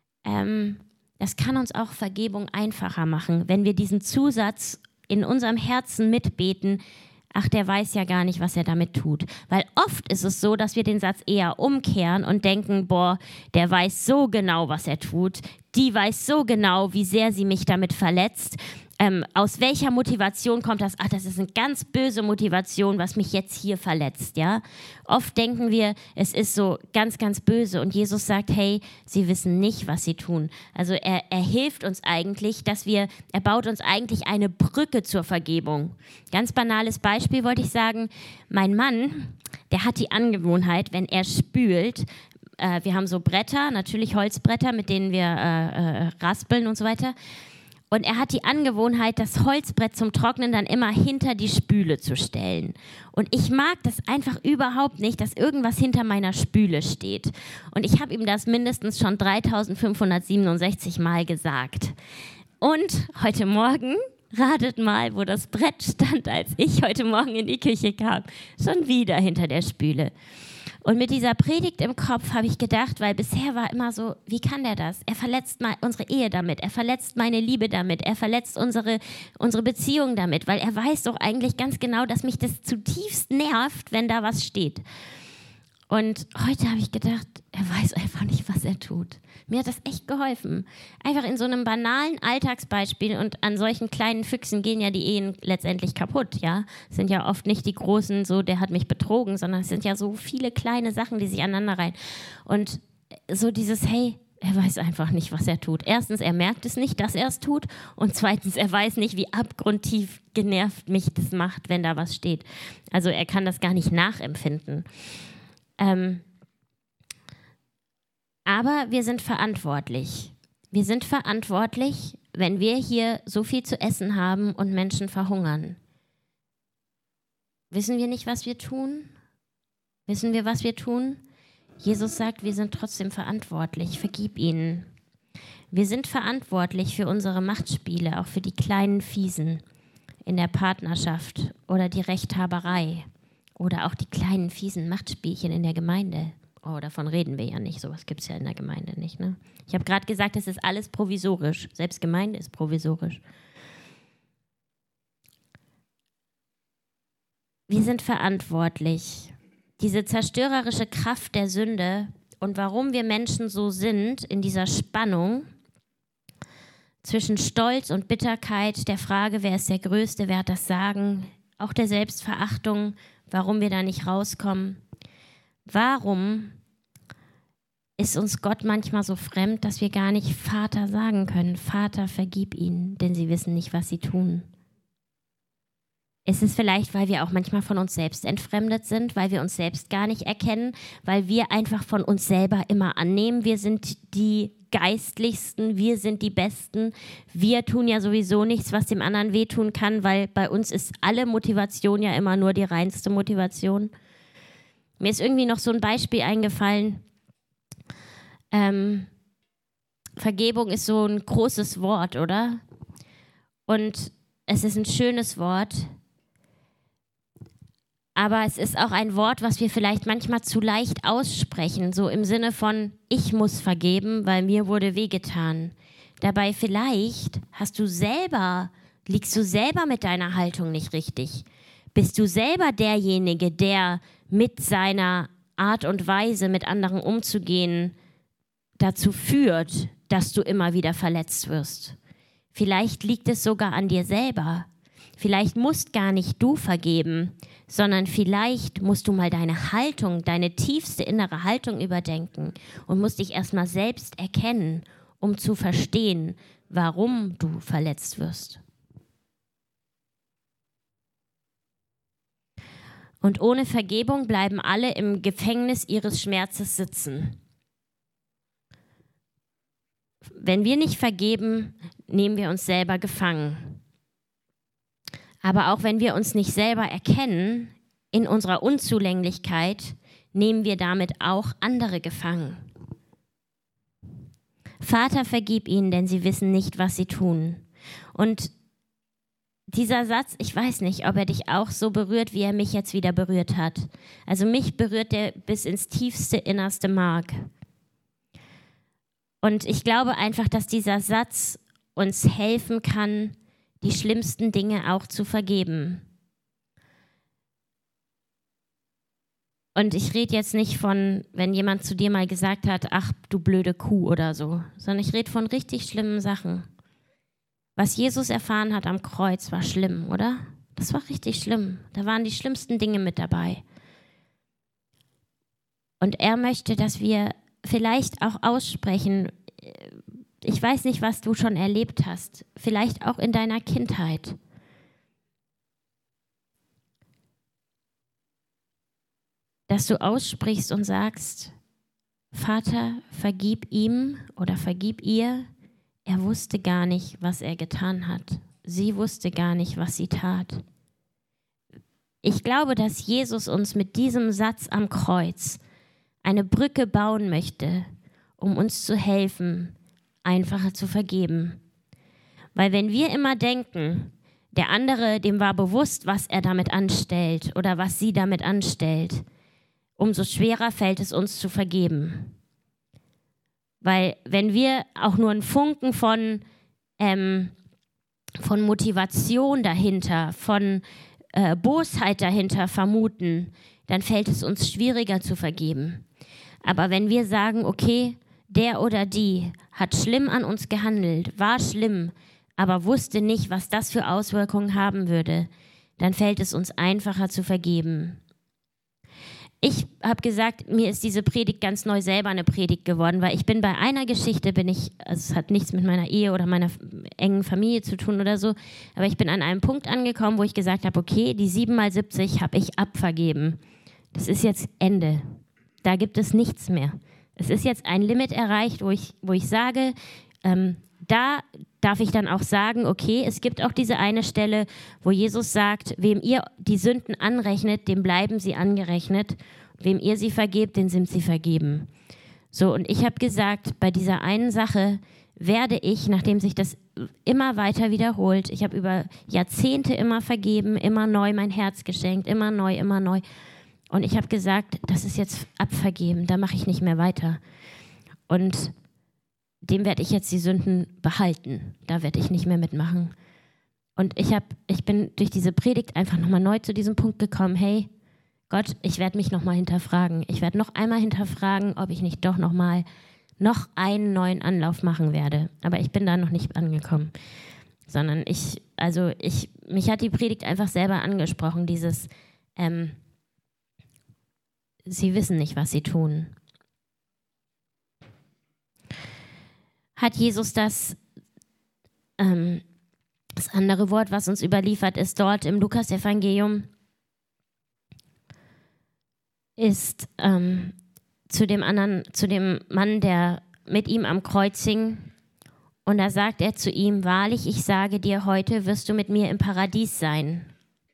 ähm, das kann uns auch Vergebung einfacher machen, wenn wir diesen Zusatz in unserem Herzen mitbeten, ach, der weiß ja gar nicht, was er damit tut. Weil oft ist es so, dass wir den Satz eher umkehren und denken, boah, der weiß so genau, was er tut. Die weiß so genau, wie sehr sie mich damit verletzt. Ähm, aus welcher Motivation kommt das? Ach, das ist eine ganz böse Motivation, was mich jetzt hier verletzt, ja? Oft denken wir, es ist so ganz, ganz böse und Jesus sagt, hey, sie wissen nicht, was sie tun. Also er, er hilft uns eigentlich, dass wir, er baut uns eigentlich eine Brücke zur Vergebung. Ganz banales Beispiel wollte ich sagen, mein Mann, der hat die Angewohnheit, wenn er spült, äh, wir haben so Bretter, natürlich Holzbretter, mit denen wir äh, äh, raspeln und so weiter. Und er hat die Angewohnheit, das Holzbrett zum Trocknen dann immer hinter die Spüle zu stellen. Und ich mag das einfach überhaupt nicht, dass irgendwas hinter meiner Spüle steht. Und ich habe ihm das mindestens schon dreitausendfünfhundertsiebenundsechzig Mal gesagt. Und heute Morgen, ratet mal, wo das Brett stand, als ich heute Morgen in die Küche kam. Schon wieder hinter der Spüle. Und mit dieser Predigt im Kopf habe ich gedacht, weil bisher war immer so, wie kann der das? Er verletzt mal unsere Ehe damit, er verletzt meine Liebe damit, er verletzt unsere, unsere Beziehung damit, weil er weiß doch eigentlich ganz genau, dass mich das zutiefst nervt, wenn da was steht. Und heute habe ich gedacht, er weiß einfach nicht, was er tut. Mir hat das echt geholfen. Einfach in so einem banalen Alltagsbeispiel und an solchen kleinen Füchsen gehen ja die Ehen letztendlich kaputt, ja. Es sind ja oft nicht die großen, so der hat mich betrogen, sondern es sind ja so viele kleine Sachen, die sich aneinander reihen. Und so dieses, hey, er weiß einfach nicht, was er tut. Erstens, er merkt es nicht, dass er es tut. Und zweitens, er weiß nicht, wie abgrundtief genervt mich das macht, wenn da was steht. Also er kann das gar nicht nachempfinden. Ähm, aber wir sind verantwortlich. Wir sind verantwortlich, wenn wir hier so viel zu essen haben und Menschen verhungern. Wissen wir nicht, was wir tun? Wissen wir, was wir tun? Jesus sagt, wir sind trotzdem verantwortlich. Vergib ihnen. Wir sind verantwortlich für unsere Machtspiele, auch für die kleinen Fiesen in der Partnerschaft oder die Rechthaberei oder auch die kleinen fiesen Machtspielchen in der Gemeinde Oh, davon reden wir ja nicht. Sowas gibt es ja in der Gemeinde nicht. Ne? Ich habe gerade gesagt, es ist alles provisorisch. Selbst Gemeinde ist provisorisch. Wir sind verantwortlich. Diese zerstörerische Kraft der Sünde und warum wir Menschen so sind, in dieser Spannung zwischen Stolz und Bitterkeit, der Frage, wer ist der Größte, wer hat das Sagen, auch der Selbstverachtung, warum wir da nicht rauskommen. Warum ist uns Gott manchmal so fremd, dass wir gar nicht Vater sagen können? Vater, vergib ihnen, denn sie wissen nicht, was sie tun. Ist es vielleicht, weil wir auch manchmal von uns selbst entfremdet sind, weil wir uns selbst gar nicht erkennen, weil wir einfach von uns selber immer annehmen, wir sind die Geistlichsten, wir sind die Besten, wir tun ja sowieso nichts, was dem anderen wehtun kann, weil bei uns ist alle Motivation ja immer nur die reinste Motivation. Mir ist irgendwie noch so ein Beispiel eingefallen. Ähm, Vergebung ist so ein großes Wort, oder? Und es ist ein schönes Wort. Aber es ist auch ein Wort, was wir vielleicht manchmal zu leicht aussprechen, so im Sinne von, ich muss vergeben, weil mir wurde wehgetan. Dabei vielleicht hast du selber, liegst du selber mit deiner Haltung nicht richtig. Bist du selber derjenige, der mit seiner Art und Weise, mit anderen umzugehen, dazu führt, dass du immer wieder verletzt wirst. Vielleicht liegt es sogar an dir selber. Vielleicht musst gar nicht du vergeben, sondern vielleicht musst du mal deine Haltung, deine tiefste innere Haltung überdenken und musst dich erstmal selbst erkennen, um zu verstehen, warum du verletzt wirst. Und ohne Vergebung bleiben alle im Gefängnis ihres Schmerzes sitzen. Wenn wir nicht vergeben, nehmen wir uns selber gefangen. Aber auch wenn wir uns nicht selber erkennen, in unserer Unzulänglichkeit, nehmen wir damit auch andere gefangen. Vater, vergib ihnen, denn sie wissen nicht, was sie tun. Und dieser Satz, ich weiß nicht, ob er dich auch so berührt, wie er mich jetzt wieder berührt hat. Also mich berührt er bis ins tiefste, innerste Mark. Und ich glaube einfach, dass dieser Satz uns helfen kann, die schlimmsten Dinge auch zu vergeben. Und ich rede jetzt nicht von, wenn jemand zu dir mal gesagt hat, ach, du blöde Kuh oder so, sondern ich rede von richtig schlimmen Sachen. Was Jesus erfahren hat am Kreuz, war schlimm, oder? Das war richtig schlimm. Da waren die schlimmsten Dinge mit dabei. Und er möchte, dass wir vielleicht auch aussprechen, ich weiß nicht, was du schon erlebt hast, vielleicht auch in deiner Kindheit. Dass du aussprichst und sagst, Vater, vergib ihm oder vergib ihr, er wusste gar nicht, was er getan hat. Sie wusste gar nicht, was sie tat. Ich glaube, dass Jesus uns mit diesem Satz am Kreuz eine Brücke bauen möchte, um uns zu helfen, einfacher zu vergeben. Weil wenn wir immer denken, der andere, dem war bewusst, was er damit anstellt oder was sie damit anstellt, umso schwerer fällt es uns zu vergeben. Weil wenn wir auch nur einen Funken von, ähm, von Motivation dahinter, von äh, Bosheit dahinter vermuten, dann fällt es uns schwieriger zu vergeben. Aber wenn wir sagen, okay, der oder die hat schlimm an uns gehandelt, war schlimm, aber wusste nicht, was das für Auswirkungen haben würde, dann fällt es uns einfacher zu vergeben. Ich habe gesagt, mir ist diese Predigt ganz neu selber eine Predigt geworden, weil ich bin bei einer Geschichte, bin ich, also es hat nichts mit meiner Ehe oder meiner engen Familie zu tun oder so, aber ich bin an einem Punkt angekommen, wo ich gesagt habe, okay, die sieben mal siebzig habe ich abvergeben. Das ist jetzt Ende. Da gibt es nichts mehr. Es ist jetzt ein Limit erreicht, wo ich, wo ich sage, ähm, da darf ich dann auch sagen, okay, es gibt auch diese eine Stelle, wo Jesus sagt, wem ihr die Sünden anrechnet, dem bleiben sie angerechnet. Wem ihr sie vergebt, den sind sie vergeben. So, und ich habe gesagt, bei dieser einen Sache werde ich, nachdem sich das immer weiter wiederholt, ich habe über Jahrzehnte immer vergeben, immer neu mein Herz geschenkt, immer neu, immer neu. Und ich habe gesagt, das ist jetzt abvergeben, da mache ich nicht mehr weiter. Und dem werde ich jetzt die Sünden behalten. Da werde ich nicht mehr mitmachen. Und ich, hab, ich bin durch diese Predigt einfach nochmal neu zu diesem Punkt gekommen, hey, Gott, ich werde mich nochmal hinterfragen. Ich werde noch einmal hinterfragen, ob ich nicht doch nochmal noch einen neuen Anlauf machen werde. Aber ich bin da noch nicht angekommen. Sondern ich, also ich, mich hat die Predigt einfach selber angesprochen, dieses, ähm, sie wissen nicht, was sie tun. Hat Jesus das, ähm, das andere Wort, was uns überliefert ist, dort im Lukas-Evangelium, ist ähm, zu dem anderen, zu dem Mann, der mit ihm am Kreuz hing. Und da sagt er zu ihm, wahrlich, ich sage dir, heute wirst du mit mir im Paradies sein.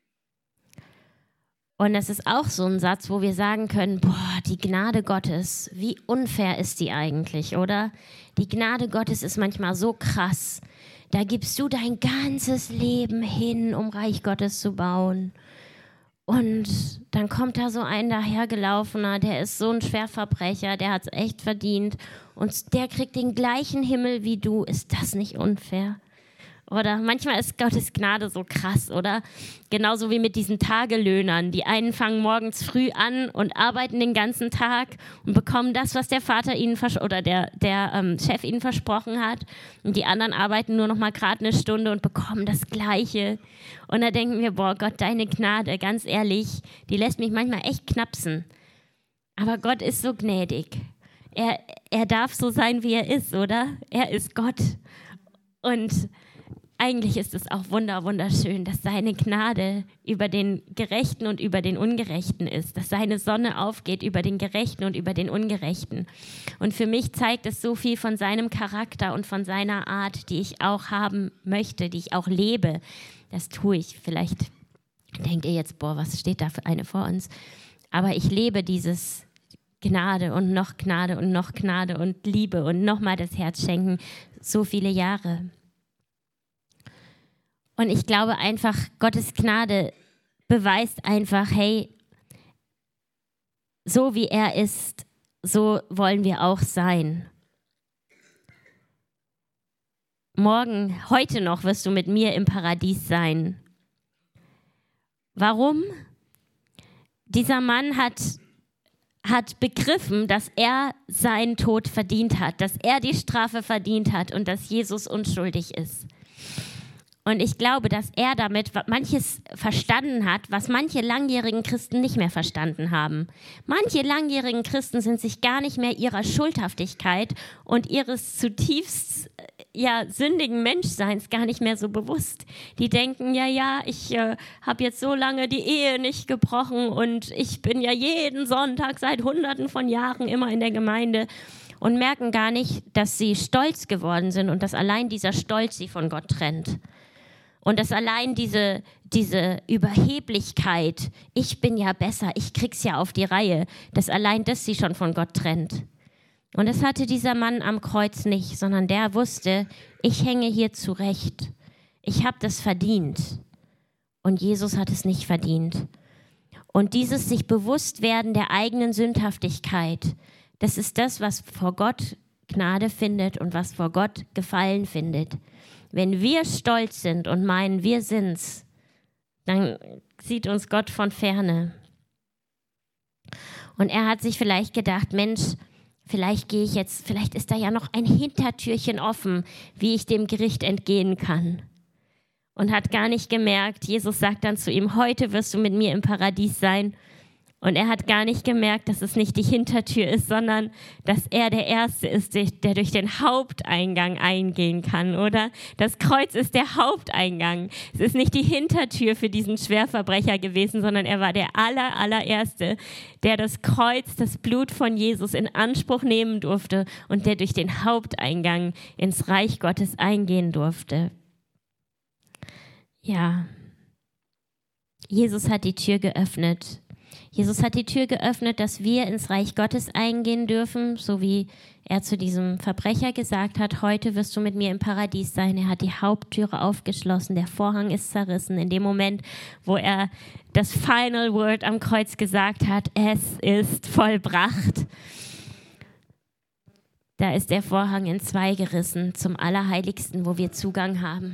Und das ist auch so ein Satz, wo wir sagen können, boah, die Gnade Gottes, wie unfair ist die eigentlich, oder? Die Gnade Gottes ist manchmal so krass. Da gibst du dein ganzes Leben hin, um Reich Gottes zu bauen. Und dann kommt da so ein dahergelaufener, der ist so ein Schwerverbrecher, der hat es echt verdient. Und der kriegt den gleichen Himmel wie du. Ist das nicht unfair? Oder manchmal ist Gottes Gnade so krass, oder? Genauso wie mit diesen Tagelöhnern. Die einen fangen morgens früh an und arbeiten den ganzen Tag und bekommen das, was der Vater ihnen vers- oder der, der ähm, Chef ihnen versprochen hat. Und die anderen arbeiten nur noch mal gerade eine Stunde und bekommen das Gleiche. Und da denken wir, boah, Gott, deine Gnade, ganz ehrlich, die lässt mich manchmal echt knapsen. Aber Gott ist so gnädig. Er, er darf so sein, wie er ist, oder? Er ist Gott. Und eigentlich ist es auch wunder, wunderschön, dass seine Gnade über den Gerechten und über den Ungerechten ist, dass seine Sonne aufgeht über den Gerechten und über den Ungerechten. Und für mich zeigt es so viel von seinem Charakter und von seiner Art, die ich auch haben möchte, die ich auch lebe. Das tue ich. Vielleicht denkt ihr jetzt, boah, was steht da für eine vor uns? Aber ich lebe dieses Gnade und noch Gnade und noch Gnade und Liebe und nochmal das Herz schenken, so viele Jahre. Und ich glaube einfach, Gottes Gnade beweist einfach, hey, so wie er ist, so wollen wir auch sein. Morgen, heute noch wirst du mit mir im Paradies sein. Warum? Dieser Mann hat, hat begriffen, dass er seinen Tod verdient hat, dass er die Strafe verdient hat und dass Jesus unschuldig ist. Und ich glaube, dass er damit manches verstanden hat, was manche langjährigen Christen nicht mehr verstanden haben. Manche langjährigen Christen sind sich gar nicht mehr ihrer Schuldhaftigkeit und ihres zutiefst ja, sündigen Menschseins gar nicht mehr so bewusst. Die denken, ja, ja, ich äh, habe jetzt so lange die Ehe nicht gebrochen und ich bin ja jeden Sonntag seit Hunderten von Jahren immer in der Gemeinde und merken gar nicht, dass sie stolz geworden sind und dass allein dieser Stolz sie von Gott trennt. Und dass allein diese, diese Überheblichkeit, ich bin ja besser, ich krieg's ja auf die Reihe, dass allein das sie schon von Gott trennt. Und das hatte dieser Mann am Kreuz nicht, sondern der wusste, ich hänge hier zurecht. Ich habe das verdient. Und Jesus hat es nicht verdient. Und dieses sich bewusst werden der eigenen Sündhaftigkeit, das ist das, was vor Gott Gnade findet und was vor Gott Gefallen findet. Wenn wir stolz sind und meinen, wir sind's, dann sieht uns Gott von ferne. Und er hat sich vielleicht gedacht, Mensch, vielleicht gehe ich jetzt, vielleicht ist da ja noch ein Hintertürchen offen, wie ich dem Gericht entgehen kann. Und hat gar nicht gemerkt, Jesus sagt dann zu ihm, heute wirst du mit mir im Paradies sein. Und er hat gar nicht gemerkt, dass es nicht die Hintertür ist, sondern dass er der Erste ist, der durch den Haupteingang eingehen kann, oder? Das Kreuz ist der Haupteingang. Es ist nicht die Hintertür für diesen Schwerverbrecher gewesen, sondern er war der aller, allererste, der das Kreuz, das Blut von Jesus in Anspruch nehmen durfte und der durch den Haupteingang ins Reich Gottes eingehen durfte. Ja, Jesus hat die Tür geöffnet. Jesus hat die Tür geöffnet, dass wir ins Reich Gottes eingehen dürfen, so wie er zu diesem Verbrecher gesagt hat, heute wirst du mit mir im Paradies sein. Er hat die Haupttüre aufgeschlossen, der Vorhang ist zerrissen. In dem Moment, wo er das Final Word am Kreuz gesagt hat, es ist vollbracht, da ist der Vorhang in zwei gerissen zum Allerheiligsten, wo wir Zugang haben.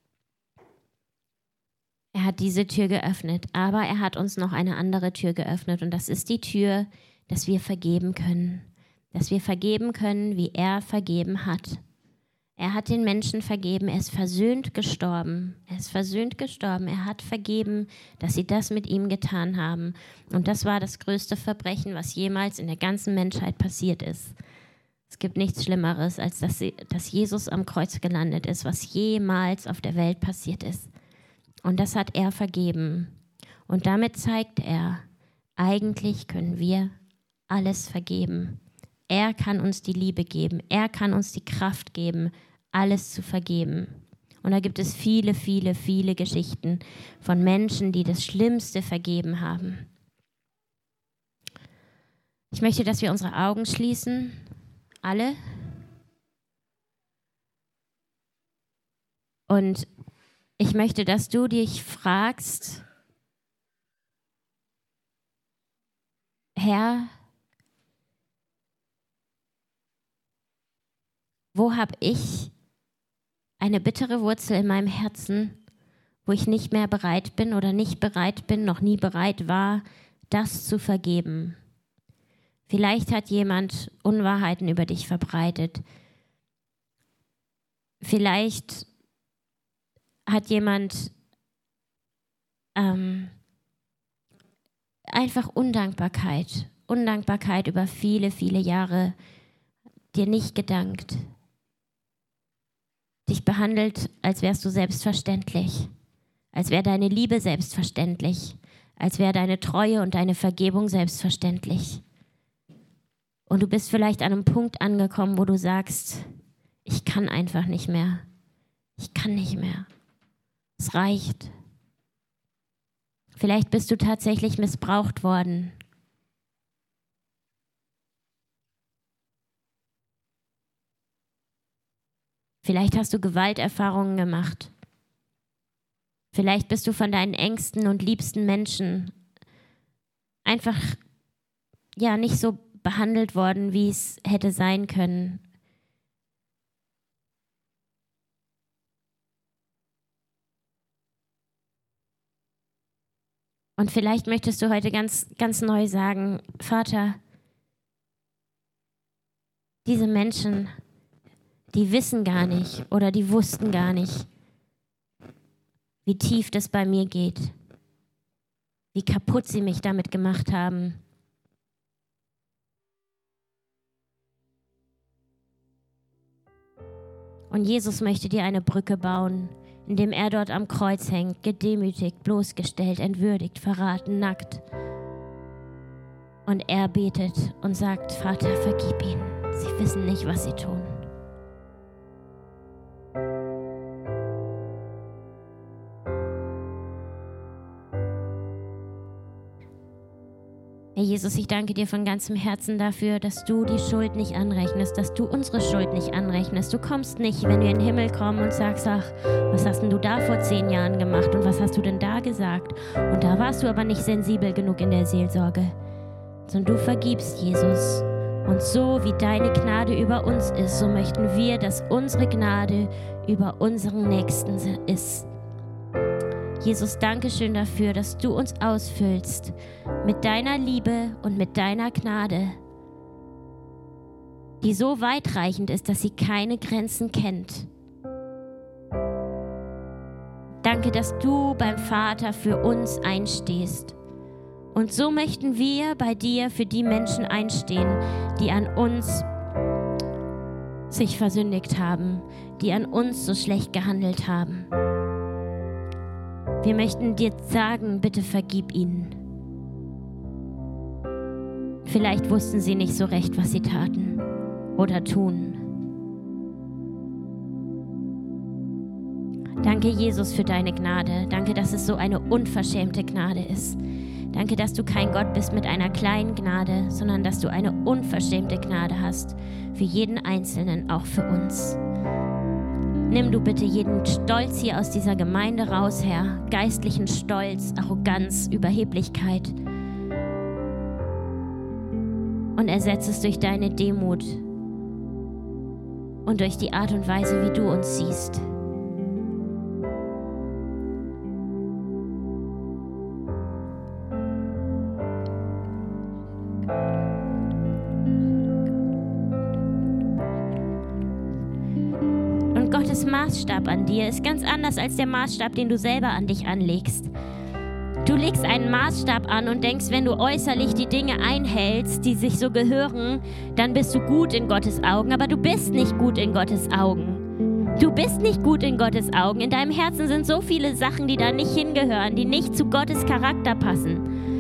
Er hat diese Tür geöffnet, aber er hat uns noch eine andere Tür geöffnet und das ist die Tür, dass wir vergeben können. Dass wir vergeben können, wie er vergeben hat. Er hat den Menschen vergeben, er ist versöhnt gestorben. Er ist versöhnt gestorben, er hat vergeben, dass sie das mit ihm getan haben. Und das war das größte Verbrechen, was jemals in der ganzen Menschheit passiert ist. Es gibt nichts Schlimmeres, als dass, sie, dass Jesus am Kreuz gelandet ist, was jemals auf der Welt passiert ist. Und das hat er vergeben. Und damit zeigt er, eigentlich können wir alles vergeben. Er kann uns die Liebe geben. Er kann uns die Kraft geben, alles zu vergeben. Und da gibt es viele, viele, viele Geschichten von Menschen, die das Schlimmste vergeben haben. Ich möchte, dass wir unsere Augen schließen. Alle. Und ich möchte, dass du dich fragst, Herr, wo habe ich eine bittere Wurzel in meinem Herzen, wo ich nicht mehr bereit bin oder nicht bereit bin, noch nie bereit war, das zu vergeben? Vielleicht hat jemand Unwahrheiten über dich verbreitet. Vielleicht hat jemand ähm, einfach Undankbarkeit, Undankbarkeit über viele, viele Jahre dir nicht gedankt. Dich behandelt, als wärst du selbstverständlich, als wäre deine Liebe selbstverständlich, als wäre deine Treue und deine Vergebung selbstverständlich. Und du bist vielleicht an einem Punkt angekommen, wo du sagst, ich kann einfach nicht mehr. Ich kann nicht mehr. Es reicht. Vielleicht bist du tatsächlich missbraucht worden. Vielleicht hast du Gewalterfahrungen gemacht. Vielleicht bist du von deinen engsten und liebsten Menschen einfach ja nicht so behandelt worden, wie es hätte sein können. Und vielleicht möchtest du heute ganz, ganz neu sagen, Vater, diese Menschen, die wissen gar nicht oder die wussten gar nicht, wie tief das bei mir geht, wie kaputt sie mich damit gemacht haben. Und Jesus möchte dir eine Brücke bauen, indem er dort am Kreuz hängt, gedemütigt, bloßgestellt, entwürdigt, verraten, nackt. Und er betet und sagt, Vater, vergib ihnen. Sie wissen nicht, was sie tun. Herr Jesus, ich danke dir von ganzem Herzen dafür, dass du die Schuld nicht anrechnest, dass du unsere Schuld nicht anrechnest. Du kommst nicht, wenn wir in den Himmel kommen und sagst, ach, was hast denn du da vor zehn Jahren gemacht und was hast du denn da gesagt? Und da warst du aber nicht sensibel genug in der Seelsorge. Sondern du vergibst, Jesus. Und so wie deine Gnade über uns ist, so möchten wir, dass unsere Gnade über unseren Nächsten ist. Jesus, danke schön dafür, dass du uns ausfüllst mit deiner Liebe und mit deiner Gnade, die so weitreichend ist, dass sie keine Grenzen kennt. Danke, dass du beim Vater für uns einstehst. Und so möchten wir bei dir für die Menschen einstehen, die an uns sich versündigt haben, die an uns so schlecht gehandelt haben. Wir möchten dir sagen, bitte vergib ihnen. Vielleicht wussten sie nicht so recht, was sie taten oder tun. Danke, Jesus, für deine Gnade. Danke, dass es so eine unverschämte Gnade ist. Danke, dass du kein Gott bist mit einer kleinen Gnade, sondern dass du eine unverschämte Gnade hast für jeden Einzelnen, auch für uns. Nimm du bitte jeden Stolz hier aus dieser Gemeinde raus, Herr. Geistlichen Stolz, Arroganz, Überheblichkeit. Und ersetze es durch deine Demut und durch die Art und Weise, wie du uns siehst. Und Gottes Maßstab an dir ist ganz anders als der Maßstab, den du selber an dich anlegst. Du legst einen Maßstab an und denkst, wenn du äußerlich die Dinge einhältst, die sich so gehören, dann bist du gut in Gottes Augen. Aber du bist nicht gut in Gottes Augen. Du bist nicht gut in Gottes Augen. In deinem Herzen sind so viele Sachen, die da nicht hingehören, die nicht zu Gottes Charakter passen.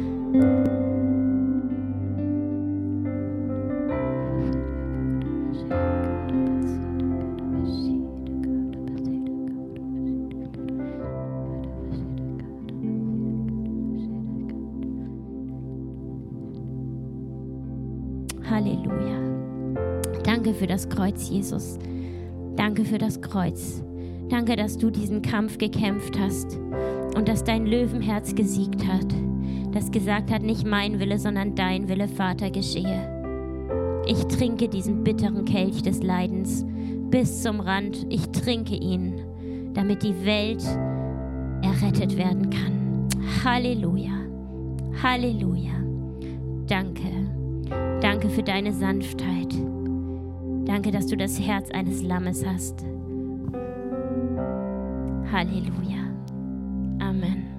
Halleluja. Danke für das Kreuz, Jesus. Danke für das Kreuz. Danke, dass du diesen Kampf gekämpft hast und dass dein Löwenherz gesiegt hat, das gesagt hat, nicht mein Wille, sondern dein Wille, Vater, geschehe. Ich trinke diesen bitteren Kelch des Leidens bis zum Rand. Ich trinke ihn, damit die Welt errettet werden kann. Halleluja. Halleluja. Danke. Danke für deine Sanftheit. Danke, dass du das Herz eines Lammes hast. Halleluja. Amen.